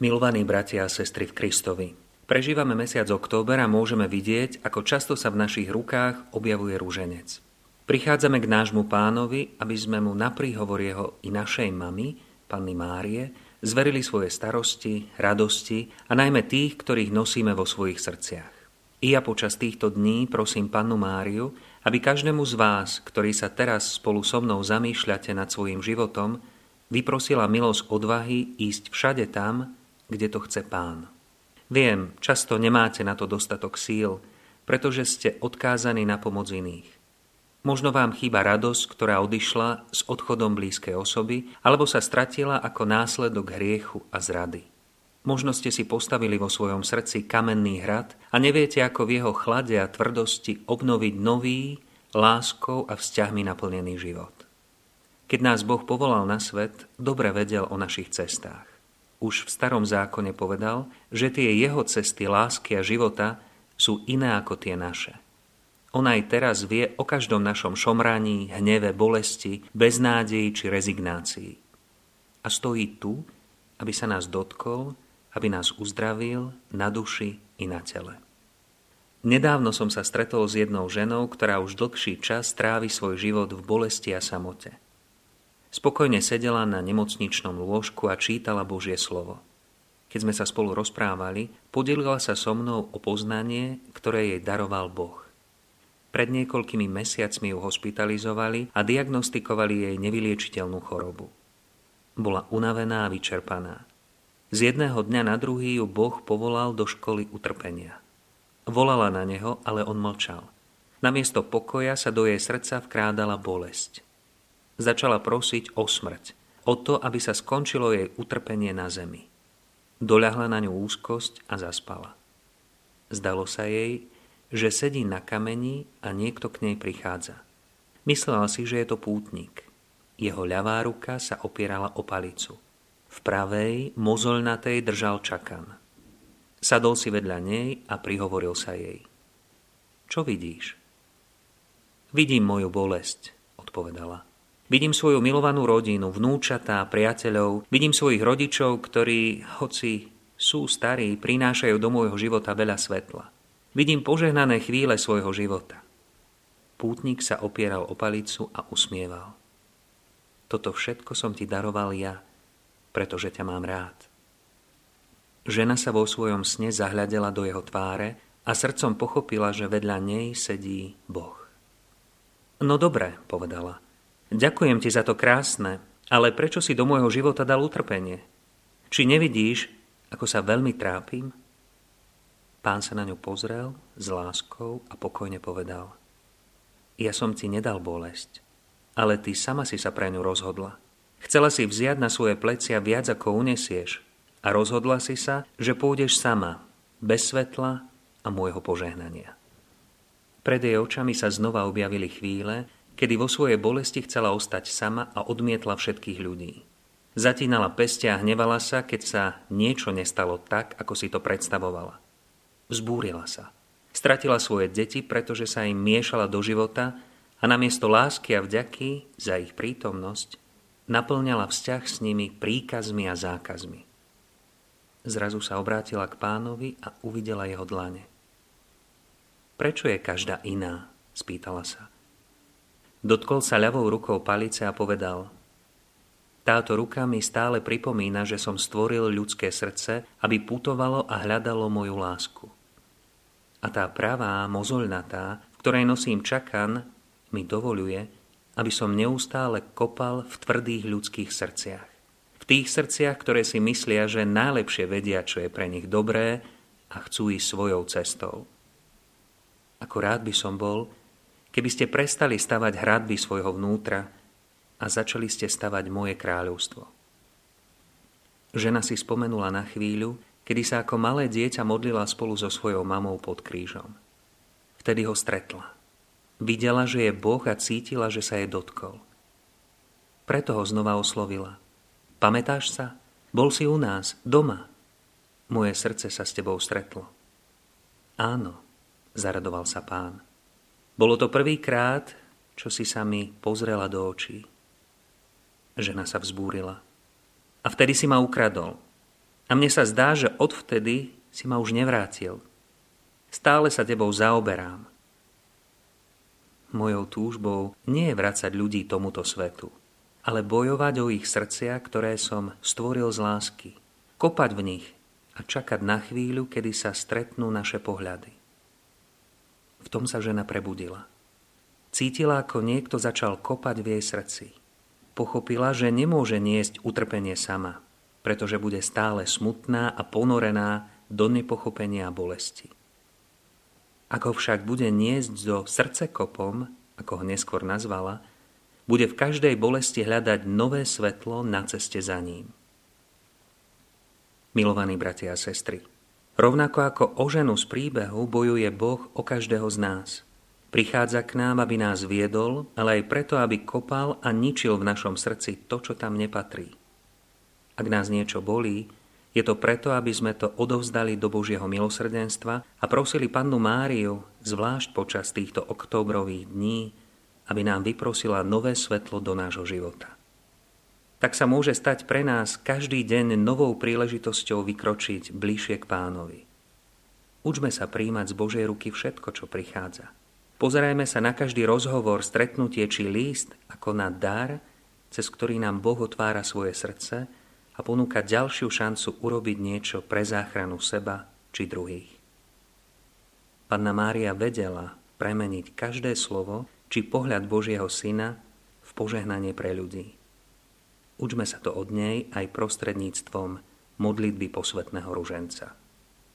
Milovaní bratia a sestry v Kristovi, prežívame mesiac október a môžeme vidieť, ako často sa v našich rukách objavuje ruženec. Prichádzame k nášmu Pánovi, aby sme mu na príhovor jeho i našej mamy, Panny Márie, zverili svoje starosti, radosti a najmä tých, ktorých nosíme vo svojich srdciach. I ja počas týchto dní prosím Pannu Máriu, aby každému z vás, ktorý sa teraz spolu so mnou zamýšľate nad svojím životom, vyprosila milosť odvahy ísť všade tam, kde to chce Pán. Viem, často nemáte na to dostatok síl, pretože ste odkázaní na pomoc iných. Možno vám chýba radosť, ktorá odišla s odchodom blízkej osoby, alebo sa stratila ako následok hriechu a zrady. Možno ste si postavili vo svojom srdci kamenný hrad a neviete, ako v jeho chlade a tvrdosti obnoviť nový, láskou a vzťahmi naplnený život. Keď nás Boh povolal na svet, dobre vedel o našich cestách. Už v Starom zákone povedal, že tie jeho cesty lásky a života sú iné ako tie naše. On aj teraz vie o každom našom šomraní, hneve, bolesti, beznádeji či rezignácii. A stojí tu, aby sa nás dotkol, aby nás uzdravil na duši i na tele. Nedávno som sa stretol s jednou ženou, ktorá už dlhší čas trávi svoj život v bolesti a samote. Spokojne sedela na nemocničnom lôžku a čítala Božie slovo. Keď sme sa spolu rozprávali, podelila sa so mnou o poznanie, ktoré jej daroval Boh. Pred niekoľkými mesiacmi ju hospitalizovali a diagnostikovali jej nevyliečiteľnú chorobu. Bola unavená a vyčerpaná. Z jedného dňa na druhý ju Boh povolal do školy utrpenia. Volala na neho, ale on mlčal. Namiesto pokoja sa do jej srdca vkrádala bolesť. Začala prosiť o smrť, o to, aby sa skončilo jej utrpenie na zemi. Doľahla na ňu úzkosť a zaspala. Zdalo sa jej, že sedí na kameni a niekto k nej prichádza. Myslela si, že je to pútnik. Jeho ľavá ruka sa opierala o palicu. V pravej, mozoľnatej držal čakan. Sadol si vedľa nej a prihovoril sa jej. Čo vidíš? Vidím moju bolesť, odpovedala. Vidím svoju milovanú rodinu, vnúčatá, priateľov, vidím svojich rodičov, ktorí, hoci sú starí, prinášajú do môjho života veľa svetla. Vidím požehnané chvíle svojho života. Pútnik sa opieral o palicu a usmieval. Toto všetko som ti daroval ja, pretože ťa mám rád. Žena sa vo svojom sne zahľadela do jeho tváre a srdcom pochopila, že vedľa nej sedí Boh. No dobre, povedala. Ďakujem ti za to krásne, ale prečo si do môjho života dal utrpenie? Či nevidíš, ako sa veľmi trápim? Pán sa na ňu pozrel s láskou a pokojne povedal. Ja som ti nedal bolesť, ale ty sama si sa pre ňu rozhodla. Chcela si vziať na svoje plecia viac, ako unesieš a rozhodla si sa, že pôjdeš sama, bez svetla a môjho požehnania. Pred jej očami sa znova objavili chvíle, kedy vo svojej bolesti chcela ostať sama a odmietla všetkých ľudí. Zatínala peste a hnevala sa, keď sa niečo nestalo tak, ako si to predstavovala. Vzbúrila sa. Stratila svoje deti, pretože sa im miešala do života a namiesto lásky a vďaky za ich prítomnosť naplňala vzťah s nimi príkazmi a zákazmi. Zrazu sa obrátila k Pánovi a uvidela jeho dlane. Prečo je každá iná? Spýtala sa. Dotkol sa ľavou rukou palice a povedal. Táto ruka mi stále pripomína, že som stvoril ľudské srdce, aby putovalo a hľadalo moju lásku. A tá pravá, mozoľnatá, v ktorej nosím čakan, mi dovoľuje, aby som neustále kopal v tvrdých ľudských srdciach. V tých srdciach, ktoré si myslia, že najlepšie vedia, čo je pre nich dobré a chcú ísť svojou cestou. Ako rád by som bol, keby ste prestali stavať hradby svojho vnútra a začali ste stavať moje kráľovstvo. Žena si spomenula na chvíľu, kedy sa ako malé dieťa modlila spolu so svojou mamou pod krížom. Vtedy ho stretla. Videla, že je Boh a cítila, že sa jej dotkol. Preto ho znova oslovila. Pamätáš sa? Bol si u nás, doma. Moje srdce sa s tebou stretlo. Áno, zaradoval sa Pán. Bolo to prvýkrát, čo si sa mi pozrela do očí. Žena sa vzbúrila. A vtedy si ma ukradol. A A mne sa zdá, že odvtedy si ma už nevrátil. Stále sa tebou zaoberám. Mojou túžbou nie je vracať ľudí tomuto svetu, ale bojovať o ich srdcia, ktoré som stvoril z lásky. Kopať v nich a čakať na chvíľu, kedy sa stretnú naše pohľady. V tom sa žena prebudila. Cítila, ako niekto začal kopať v jej srdci. Pochopila, že nemôže niesť utrpenie sama, pretože bude stále smutná a ponorená do nepochopenia a bolesti. Ak ho však bude niesť so srdcekopom, ako ho neskôr nazvala, bude v každej bolesti hľadať nové svetlo na ceste za ním. Milovaní bratia a sestry, rovnako ako o ženu z príbehu bojuje Boh o každého z nás. Prichádza k nám, aby nás viedol, ale aj preto, aby kopal a ničil v našom srdci to, čo tam nepatrí. Ak nás niečo bolí, je to preto, aby sme to odovzdali do Božieho milosrdenstva a prosili Pannu Máriu, zvlášť počas týchto októbrových dní, aby nám vyprosila nové svetlo do nášho života. Tak sa môže stať pre nás každý deň novou príležitosťou vykročiť bližšie k Pánovi. Učme sa prijímať z Božej ruky všetko, čo prichádza. Pozerajme sa na každý rozhovor, stretnutie či líst ako na dar, cez ktorý nám Boh otvára svoje srdce a ponúka ďalšiu šancu urobiť niečo pre záchranu seba či druhých. Panna Mária vedela premeniť každé slovo či pohľad Božieho Syna v požehnanie pre ľudí. Učme sa to od nej aj prostredníctvom modlitby posvätného ruženca.